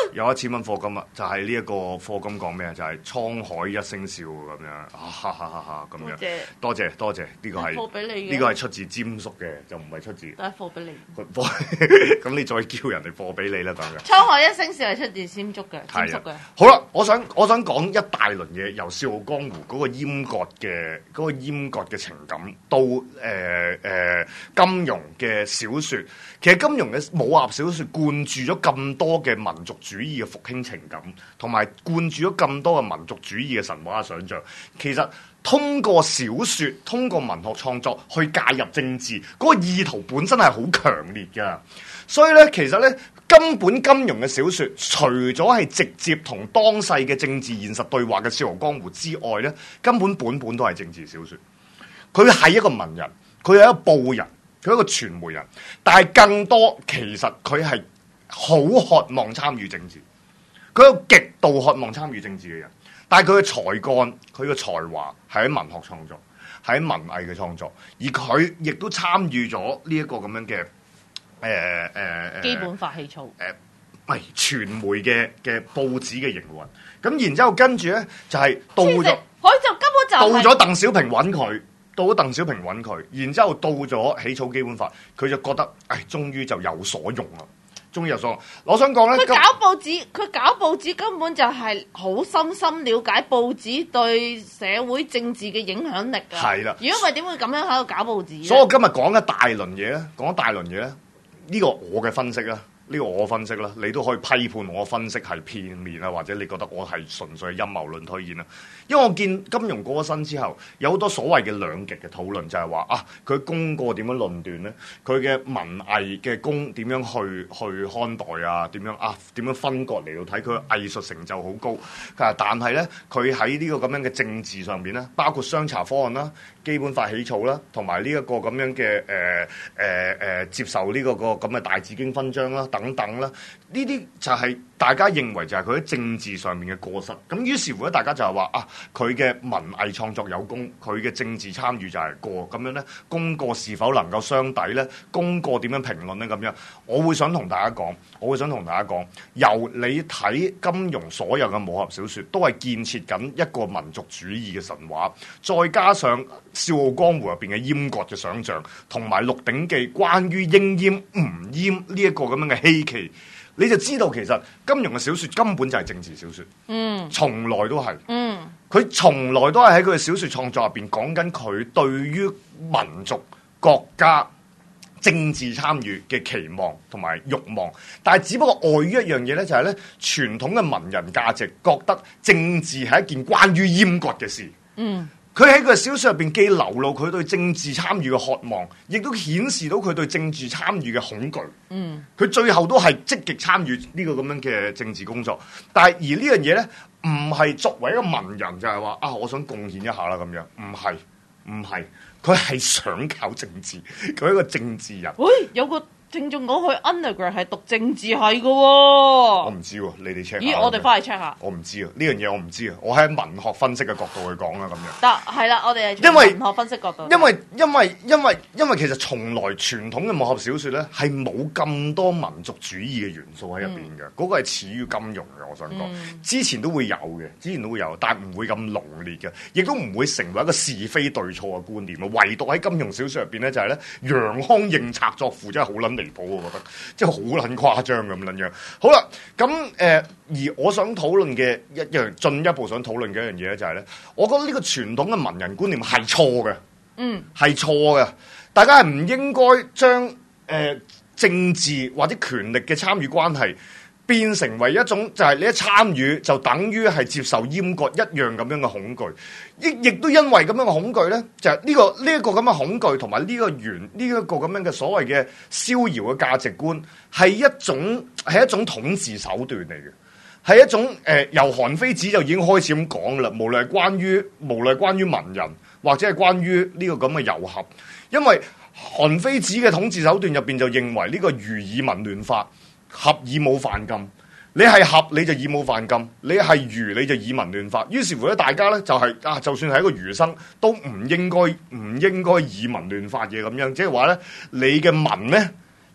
B: 有一千蚊課金啊！就係呢一個課金講咩啊？就係、是、滄海一聲笑咁樣，啊哈哈哈哈咁樣。多謝多謝，呢、這個係
C: 課俾你嘅，
B: 呢個係出自詹叔嘅，就唔係出自。
C: 都係課俾你。
B: 咁你再叫人哋課俾你啦，咁樣。
C: 滄海一聲笑係出自詹叔嘅，詹叔嘅。
B: 好啦，我想我想講一大輪嘢，由《笑傲江湖》嗰個閹割嘅嗰、那個閹割嘅情感，到誒誒、呃呃、金庸嘅小説。其實金庸嘅武俠小説灌注咗咁多嘅民族主義嘅復興情感，同埋灌注咗咁多嘅民族主義嘅神話嘅想像。其實通過小説、通過文學創作去介入政治，嗰、那個意圖本身係好強烈㗎。所以咧，其實咧，根本金庸嘅小説，除咗係直接同當世嘅政治現實對話嘅《笑傲江湖》之外咧，根本本本都係政治小説。佢係一個文人，佢係一個報人。佢係一個傳媒人，但係更多其實佢係好渴望參與政治，佢有極度渴望參與政治嘅人。但係佢嘅才幹、佢嘅才華係喺文學創作，係喺文藝嘅創作，而佢亦都參與咗呢一個咁樣嘅誒誒
C: 基本法起草誒，
B: 唔、呃、係傳媒嘅嘅報紙嘅營運。咁然之後跟住咧就係、是、到咗，
C: 佢就根本就係、
B: 到咗鄧小平揾佢。到咗鄧小平揾佢，然之後到咗起草基本法，佢就覺得，唉，終於就有所用啦，終於有所用。我想講咧，
C: 佢搞報紙，佢搞報紙根本就係好深深了解報紙對社會政治嘅影響力㗎。
B: 係啦，
C: 如果唔係點會咁樣喺度搞報紙？
B: 所以我今日講一大輪嘢咧，講一大輪嘢咧，呢個我嘅分析啦。呢個我分析啦，你都可以批判我分析係片面啊，或者你覺得我係純粹陰謀論推演啦。因為我見金庸過咗身之後，有好多所謂嘅兩極嘅討論，就係話啊，佢功過點樣論斷咧？佢嘅文藝嘅功點樣去去看待啊？點樣啊？點樣分割嚟到睇佢嘅藝術成就好高？但係咧，佢喺呢個咁樣嘅政治上邊咧，包括雙查方案啦、基本法起草啦，同埋呢一個咁樣嘅誒誒誒接受呢個個咁嘅大紫荊勳章啦。等等啦，呢啲就係大家認為就係佢喺政治上面嘅過失。咁於是乎咧，大家就係話啊，佢嘅文藝創作有功，佢嘅政治參與就係過。咁樣咧，功過是否能夠相抵咧？功過點樣評論咧？咁樣，我會想同大家講，我會想同大家講，由你睇金庸所有嘅武俠小説，都係建設緊一個民族主義嘅神話，再加上《笑傲江湖》入邊嘅閹割嘅想像，同埋《鹿鼎記》關於應閹唔閹呢一個咁樣嘅希冀，你就知道其實金庸嘅小説根本就係政治小説，嗯，從來都係，嗯，佢從來都係喺佢嘅小説創作入邊講緊佢對於民族國家政治參與嘅期望同埋慾望，但係只不過礙於一樣嘢咧，就係咧傳統嘅文人價值覺得政治係一件關於閹割嘅事，嗯。佢喺佢嘅小説入邊既流露佢對政治參與嘅渴望，亦都顯示到佢對政治參與嘅恐懼。嗯，佢最後都係積極參與呢個咁樣嘅政治工作。但係而呢樣嘢咧，唔係作為一個文人就係話啊，我想貢獻一下啦咁樣，唔係唔係，佢係想搞政治，佢係一個政治人。喂，
C: 有個聽眾講佢 undergrad 係讀政治系嘅喎，我
B: 唔知喎，你哋 check 下。
C: 咦，我哋翻去 check 下。
B: 我唔知啊，呢樣嘢我唔知啊，我喺文學分析嘅角度去講啦，咁樣。
C: 但係啦，我哋係
B: 因為
C: 文學分析角度。
B: 因為因為因為因為其實從來傳統嘅武俠小説咧係冇咁多民族主義嘅元素喺入邊嘅，嗰、嗯、個係始於金庸嘅。我想講、嗯，之前都會有嘅，之前都會有，但係唔會咁濃烈嘅，亦都唔會成為一個是非對錯嘅觀念啊。唯獨喺金庸小説入邊咧，就係咧楊康認賊作父，真係好撚離譜，我覺得。即係好撚誇張咁樣樣。好啦，咁誒、呃，而我想討論嘅一樣進一步想討論嘅一樣嘢咧，就係咧，我覺得呢個傳統嘅文人觀念係錯嘅，嗯，係錯嘅。大家係唔應該將誒、呃、政治或者權力嘅參與關係變成為一種就係你一參與就等於係接受閹割一樣咁樣嘅恐懼，亦亦都因為咁樣嘅恐懼咧，就係、是、呢、這個呢一、這個咁嘅恐懼同埋呢個原呢一個咁樣嘅所謂嘅逍遙嘅價值觀，係一種係一種統治手段嚟嘅，係一種誒、呃、由韓非子就已經開始咁講啦，無論係關於無論係關於文人或者係關於呢個咁嘅遊俠，因為韓非子嘅統治手段入邊就認為呢個儒以文亂法。俠以武犯禁，你係俠你就以武犯禁，你係儒你就以文亂法。於是乎咧，大家咧就係、是、啊，就算係一個儒生，都唔應該唔應該以文亂法嘅咁樣。即係話咧，你嘅文咧，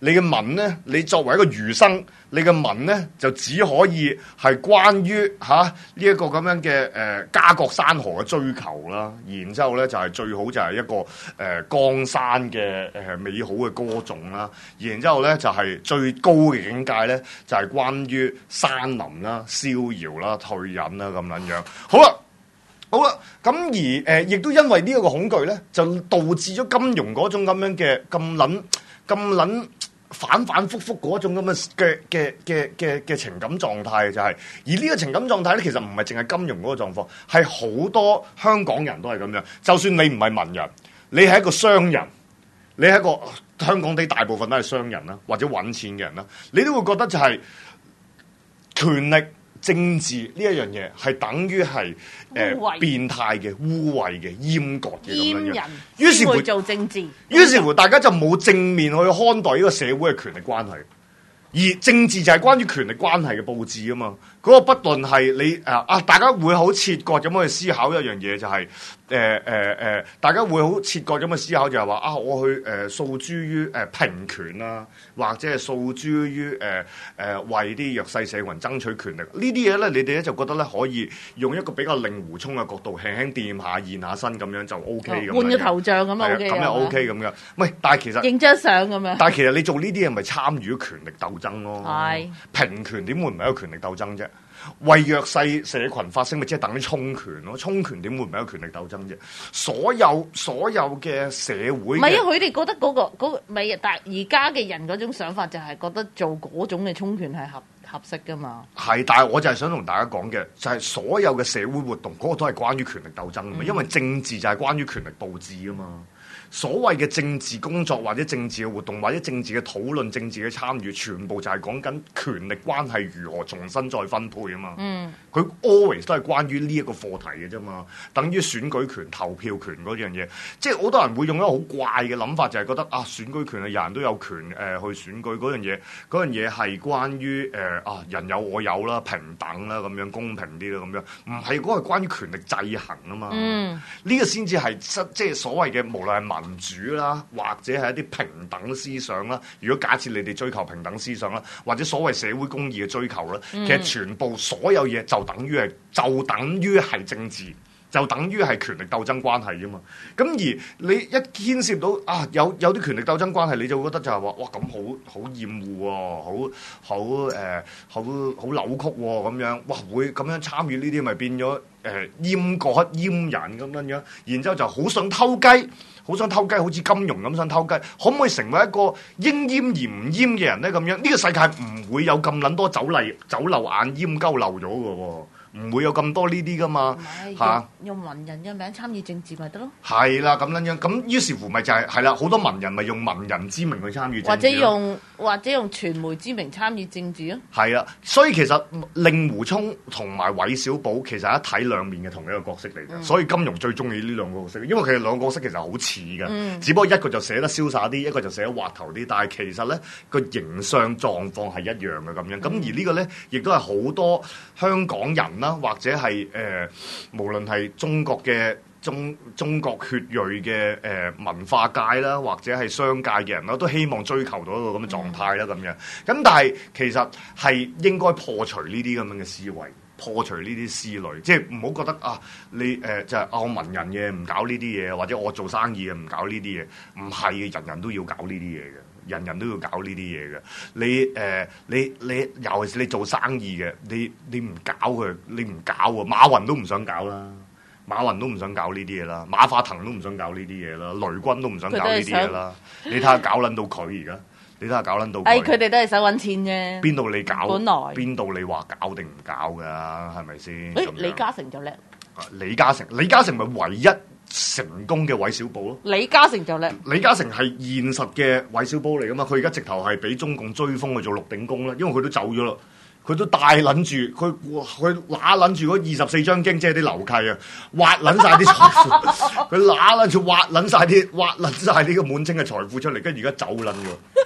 B: 你嘅文咧，你作為一個儒生，你嘅文咧就只可以係關於嚇呢一個咁樣嘅誒家國山河嘅追求啦，然之後咧就係、是、最好就係一個誒、呃、江山嘅誒、呃、美好嘅歌頌啦，然之後咧就係、是、最高嘅境界咧就係、是、關於山林啦、逍遙啦、退隱啦咁樣樣。好啦。好啦，咁而誒，亦、呃、都因為呢一個恐懼咧，就導致咗金庸嗰種咁樣嘅咁撚咁撚反反覆覆嗰種咁嘅嘅嘅嘅嘅情感狀態，就係、是、而呢個情感狀態咧，其實唔係淨係金庸嗰個狀況，係好多香港人都係咁樣。就算你唔係文人，你係一個商人，你係一個香港地大部分都係商人啦，或者揾錢嘅人啦，你都會覺得就係權力。政治呢一樣嘢係等於係誒變態嘅、污穢嘅、閹割嘅咁樣樣。於是乎
C: 做政治，
B: 於是乎大家就冇正面去看待呢個社會嘅權力關係。而政治就係關於權力關係嘅佈置啊嘛。嗰、那個不論係你誒啊，大家會好切割咁去思考一樣嘢，就係誒誒誒，大家會好切割咁去思考就係話啊，我去誒訴諸於誒平權啊，或者係訴諸於誒誒、呃、為啲弱勢社群爭取權力呢啲嘢咧，你哋咧就覺得咧可以用一個比較令狐沖嘅角度輕輕掂下現下身咁樣就 O K 咁樣，
C: 換個頭像咁啊 O K
B: 咁又 O K 咁樣。喂，但係其實
C: 影張相咁樣。
B: 但係其實你做呢啲嘢咪參與咗權力鬥爭咯？
C: 係
B: 平權點會唔係一個權力鬥爭啫？為弱勢社群發聲咪即係等於充權咯？充權點會唔係一個權力鬥爭啫？所有所有嘅社會，
C: 唔係啊！佢哋覺得嗰、嗰個嗰個咪，但係而家嘅人嗰種想法就係覺得做嗰種嘅充權係合合適噶嘛？係，
B: 但係我就係想同大家講嘅就係、是、所有嘅社會活動嗰、嗰個都係關於權力鬥爭噶嘛、嗯，因為政治就係關於權力佈置噶嘛。所謂嘅政治工作或者政治嘅活動或者政治嘅討論、政治嘅參與，全部就係講緊權力關係如何重新再分配啊嘛。嗯，佢 always 都係關於呢一個課題嘅啫嘛。等於選舉權、投票權嗰樣嘢，即係好多人會用一個好怪嘅諗法，就係、是、覺得啊，選舉權係人人都有權誒、呃、去選舉嗰樣嘢，嗰樣嘢係關於誒、呃、啊人有我有啦、平等啦咁樣公平啲啦咁樣，唔係嗰個係關於權力制衡啊嘛。嗯，呢、這個先至係即係所謂嘅無論係民民主啦，或者係一啲平等思想啦。如果假設你哋追求平等思想啦，或者所謂社會公義嘅追求啦，嗯、其實全部所有嘢就等於係就等於係政治，就等於係權力鬥爭關係啫嘛。咁而你一牽涉到啊有有啲權力鬥爭關係，你就會覺得就係話哇咁好好厭惡喎，好好誒好好扭曲喎咁樣，哇會咁樣參與呢啲咪變咗誒閹割閹人咁樣樣，然之後就好想偷雞。好想偷雞，好似金庸咁想偷雞，可唔可以成為一個應閹而唔閹嘅人咧？咁樣呢、這個世界唔會有咁撚多走例走漏眼閹鳩漏咗嘅喎。唔會有咁多呢啲噶嘛嚇，
C: 用文人嘅名參與政治咪得咯？
B: 係啦，咁樣樣咁，於是乎咪就係係啦，好多文人咪用文人之名去參與政治，
C: 或者用或者用傳媒之名參與政治咯。
B: 係啊，所以其實令狐沖同埋韋小寶其實係一體兩面嘅同一個角色嚟嘅、嗯，所以金庸最中意呢兩個角色，因為佢哋兩個角色其實好似嘅、嗯，只不過一個就寫得瀟灑啲，一個就寫得滑頭啲，但係其實咧個形象狀況係一樣嘅咁樣。咁、嗯、而個呢個咧，亦都係好多香港人啦，或者係誒、呃，無論係中國嘅中中國血裔嘅誒、呃、文化界啦，或者係商界嘅人啦，都希望追求到一個咁嘅狀態啦，咁、嗯、樣。咁但係其實係應該破除呢啲咁樣嘅思維，破除呢啲思慮，即係唔好覺得啊，你誒、呃、就係、是、我文人嘅唔搞呢啲嘢，或者我做生意嘅唔搞呢啲嘢，唔係嘅，人人都要搞呢啲嘢嘅。人人都要搞呢啲嘢嘅，你誒、呃、你你尤其是你做生意嘅，你你唔搞佢，你唔搞喎，馬雲都唔想搞啦，馬雲都唔想搞呢啲嘢啦，馬化騰都唔想搞呢啲嘢啦，雷軍都唔想搞呢啲嘢啦，你睇下搞撚到佢而家，你睇下搞撚到佢，
C: 誒佢哋都係想揾錢啫，
B: 邊度你搞？
C: 本來
B: 邊度你話搞定唔搞㗎？係咪先？
C: 誒李嘉誠就叻，
B: 李嘉誠李嘉誠咪唯一成功嘅韋小寶咯，
C: 李嘉誠就叻。李
B: 嘉誠係現實嘅韋小寶嚟噶嘛？佢而家直頭係俾中共追封去做鹿鼎公啦，因為佢都走咗啦，佢都帶撚住佢佢揦撚住嗰二十四章經，即係啲樓契啊，挖撚晒啲財富，佢揦撚住挖撚晒啲挖撚晒呢個滿清嘅財富出嚟，跟住而家走撚咗。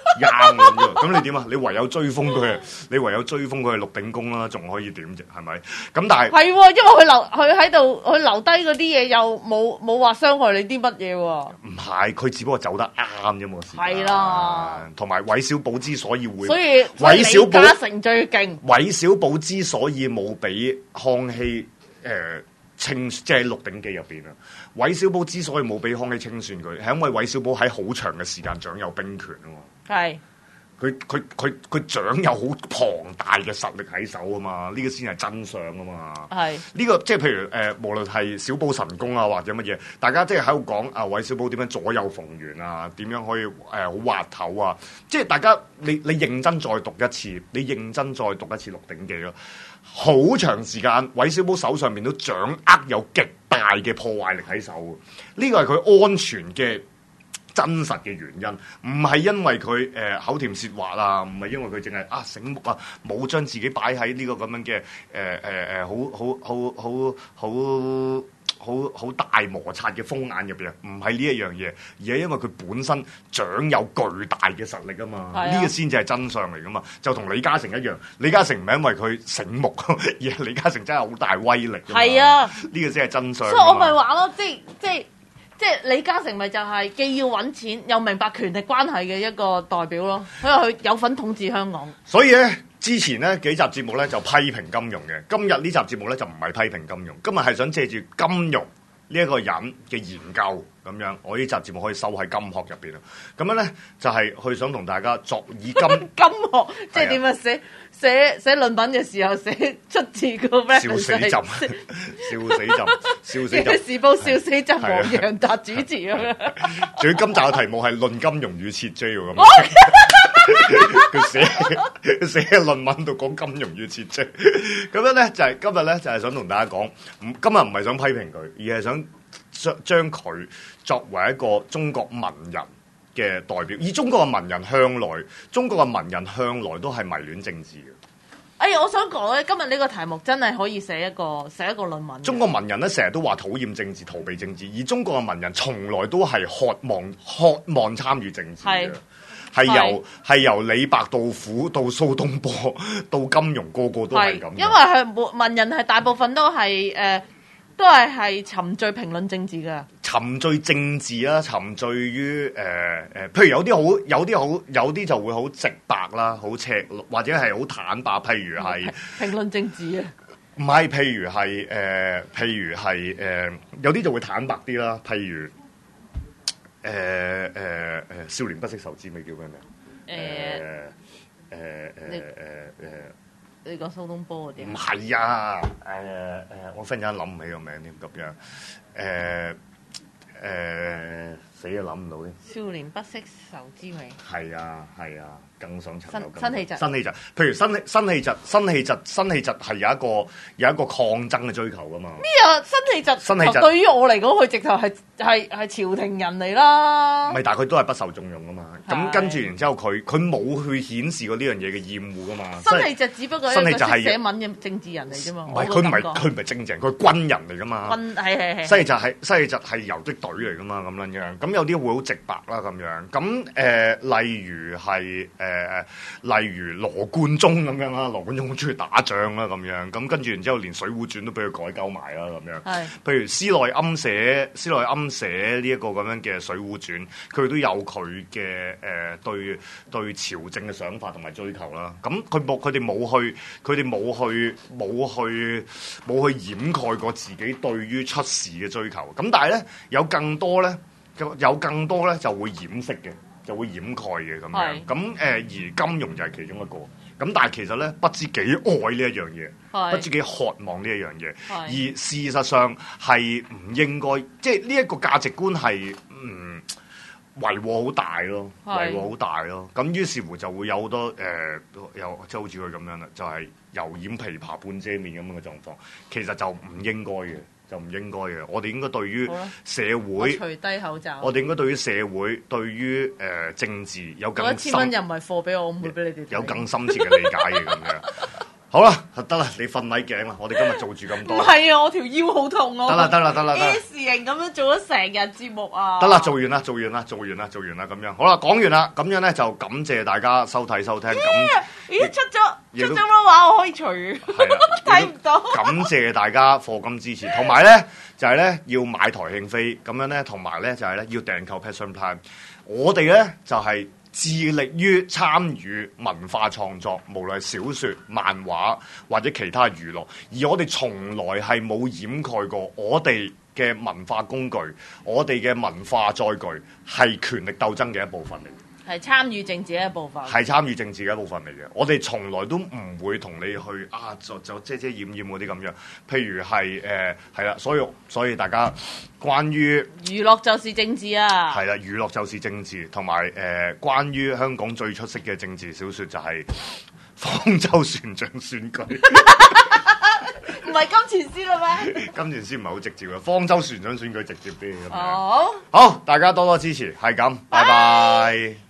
B: 啱咁樣，咁你點啊？你唯有追封佢，你唯有追封佢係鹿鼎公啦，仲可以點啫？係咪？咁但係
C: 係喎，因為佢留佢喺度，佢留低嗰啲嘢又冇冇話傷害你啲乜嘢喎？
B: 唔係，佢只不過走得啱啫嘛。
C: 係啦，
B: 同埋韋小寶之所以會，
C: 所以
B: 韋小寶
C: 李嘉誠最勁。
B: 韋小寶之所以冇俾康熙誒。呃清即係《鹿鼎記》入邊啊，韋小寶之所以冇俾康熙清算佢，係因為韋小寶喺好長嘅時間掌有兵權啊嘛。
C: 係，
B: 佢佢佢佢掌有好龐大嘅實力喺手啊嘛，呢、這個先係真相啊嘛。係呢、這個即係譬如誒、呃，無論係小寶神功啊或者乜嘢，大家即係喺度講啊，韋小寶點樣左右逢源啊，點樣可以誒好滑頭啊，即係大家你你認真再讀一次，你認真再讀一次《鹿鼎記》咯。好長時間，韋小寶手上面都掌握有極大嘅破壞力喺手，呢個係佢安全嘅真實嘅原因，唔係因為佢誒、呃、口甜舌滑啊，唔係因為佢淨係啊醒目啊，冇將自己擺喺呢個咁樣嘅誒誒誒好好好好好好好大摩擦嘅風眼入邊，唔係呢一樣嘢，而係因為佢本身掌有巨大嘅實力啊嘛，呢、啊、個先至係真相嚟噶嘛，就同李嘉誠一樣，李嘉誠唔係因為佢醒目，而係李嘉誠真係好大威力。係啊，呢個先係真相。所以我咪話咯，即係即係即係李嘉誠咪就係既要揾錢又明白權力關係嘅一個代表咯，因為佢有份統治香港。所以咧。之前呢幾集節目咧就批評金庸嘅，今日呢集節目咧就唔係批評金庸，今日係想借住金庸呢一個人嘅研究咁樣，我呢集節目可以收喺金學入邊啊。咁樣咧就係、是、去想同大家作以金金學，即係點啊？寫寫寫論文嘅時候寫出自個咩？笑死朕，笑死朕，笑死朕。時報笑死朕，黃洋達主持咁樣。仲要今集嘅題目係論金庸與切 J 咁。佢寫佢寫嘅論文度講金庸與切 J，咁樣咧就係、是、今日咧就係、是、想同大家講，唔今日唔係想批評佢，而係想將將佢作為一個中國文人嘅代表。而中國嘅文人向來，中國嘅文人向來都係迷戀政治嘅。哎呀，我想講咧，今日呢個題目真係可以寫一個寫一個論文。中國文人咧成日都話討厭政治、逃避政治，而中國嘅文人從來都係渴望渴望參與政治嘅。係由係由李白到杜甫到蘇東坡到金庸，個個都係咁。因為係文人係大部分都係誒、呃，都係係沉醉評論政治嘅。沉醉政治啊，沉醉於誒誒，譬如有啲好，有啲好，有啲就會好直白啦，好赤裸，或者係好坦白。譬如係評論政治啊，唔係，譬如係誒、呃，譬如係誒、呃，有啲就會坦白啲啦，譬如。誒誒誒，少年不識愁滋味叫咩名？誒誒誒誒誒誒，你講蘇東坡嗰啲？唔係啊！誒誒，我忽然間諗唔起個名添，咁樣誒誒，死啊諗唔到嘅。少年不識愁滋味。係啊係啊，更上層樓。辛棄疾。辛棄疾，譬如辛辛棄疾，辛棄疾，辛棄疾係有一個有一個抗爭嘅追求噶嘛？咩啊？辛棄疾，辛棄疾對於我嚟講，佢直頭係。係係朝廷人嚟啦，唔係，但係佢都係不受重用噶嘛。咁跟住然之後，佢佢冇去顯示過呢樣嘢嘅厭惡噶嘛。辛棄疾只不過係一個識寫文嘅政治人嚟啫嘛。唔係，佢唔係佢唔係政治人，佢係軍人嚟噶嘛。軍係係係。辛棄疾係辛棄疾係游擊隊嚟噶嘛，咁樣樣。咁有啲會好直白啦，咁樣。咁誒、呃，例如係誒、呃，例如羅貫中咁樣啦，羅貫中好中意打仗啦，咁樣。咁跟住然之後，連《水滸傳》都俾佢改鳩埋啦，咁樣。係。譬如施耐庵寫施耐庵。寫呢一個咁樣嘅《水滸傳》，佢都有佢嘅誒對對朝政嘅想法同埋追求啦。咁佢冇佢哋冇去，佢哋冇去冇去冇去掩蓋過自己對於出事嘅追求。咁但係咧，有更多咧，有更多咧就會掩飾嘅，就會掩蓋嘅咁樣。咁誒、呃、而金庸就係其中一個。咁但係其實咧，不知幾愛呢一樣嘢，不知幾渴望呢一樣嘢，而事實上係唔應該，即係呢一個價值觀係嗯違和好大咯，違和好大咯。咁於是乎就會有好多誒、呃，有即係好似佢咁樣啦，就係、是、油掩琵琶半遮面咁樣嘅狀況，其實就唔應該嘅。就唔應該嘅，我哋應該對於社會，除低口罩。我哋應該對於社會，對於誒、呃、政治有更深。一千蚊又唔係貨俾我，我唔會俾你哋。有更深切嘅理解嘅咁樣。 好啦，得啦，你瞓捩頸啦，我哋今日做住咁
C: 唔
B: 多。
C: 係啊，我條腰好痛啊！
B: 得啦得啦得啦得啦
C: S 型咁樣做咗成日節目啊！
B: 得啦，做完啦，做完啦，做完啦，做完啦，咁樣好啦，講完啦，咁樣咧就感謝大家收睇收聽，咁
C: 咦出咗
B: 亦都
C: 出咗乜話我可以除？
B: 係啦，
C: 睇唔到。
B: 感謝大家課金支持，同埋咧就係咧要買台慶飛，咁樣咧同埋咧就係咧要訂購 Passion Plan，我哋咧就係致力於參與文化創作，無論係小説、漫畫或者其他娛樂，而我哋從來係冇掩蓋過我哋嘅文化工具，我哋嘅文化載具係權力鬥爭嘅一部分嚟嘅。
C: 係參與政治嘅一部分，
B: 係參與政治嘅一部分嚟嘅。我哋從來都唔會同你去啊，就就遮遮掩掩嗰啲咁樣。譬如係誒係啦，所以所以大家關於
C: 娛樂就是政治啊！
B: 係啦，娛樂就是政治，同埋誒關於香港最出色嘅政治小説就係方舟船長選舉。
C: 唔係金錢先啦咩？
B: 今年先唔係好直接嘅，方舟船長選舉直接啲咁樣。
C: 哦，
B: 好，大家多多支持，係咁，拜拜。